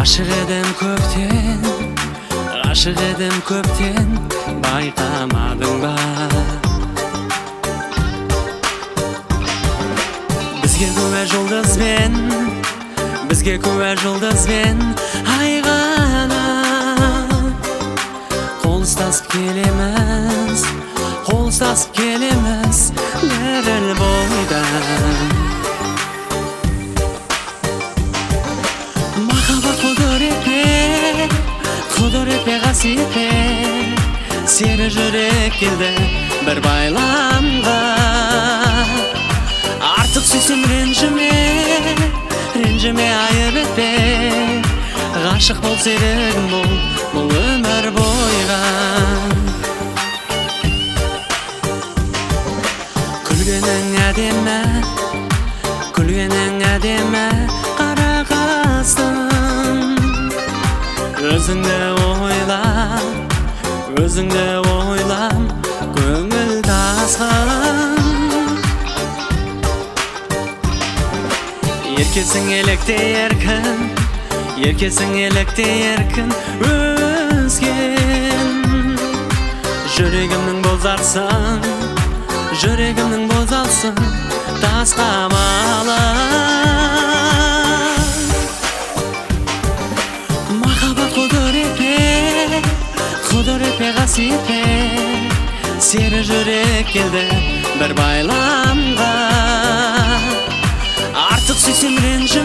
Aşık edim köpten, bayqamadың ба? Bizge күвә жұлдызбен айғана Қол ұстасып келеміз дәріл бойдан Махаббат құдіретпе қасиетпе Сері жүрек келді бір байламға Артық сүйсем ренжіме айып етпе Ғашық бол серігім бұл өмір бойға Күлгенің әдемі қара қастың Өзіңді ойлам көңіл тасқан Еркесің електе еркін өзген Жүрегімнің бозарсың тасқа малып Махаббат құдіретпе қасиетпе Сері жүрек келді бір байламға Артық сүйсем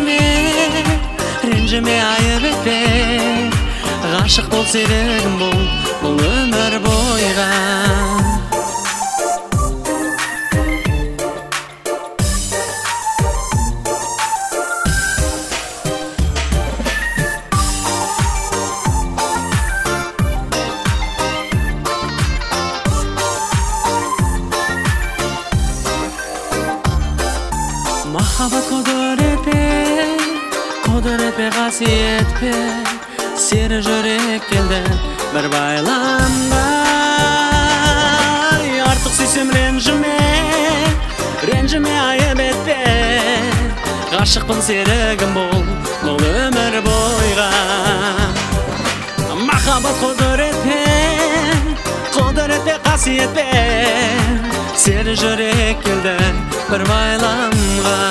ренжіме айып етпе Ғашық бол серігім бұл өмір бойға Махаббат құдіретпе қасиетпе Сері жүрек келді бір байламға Артық сүйсем ренжіме айып етпе Ғашықпын серігім бұл өмір бойға Махаббат құдіретпе қасиетпе Сері жүрек келді бір байламға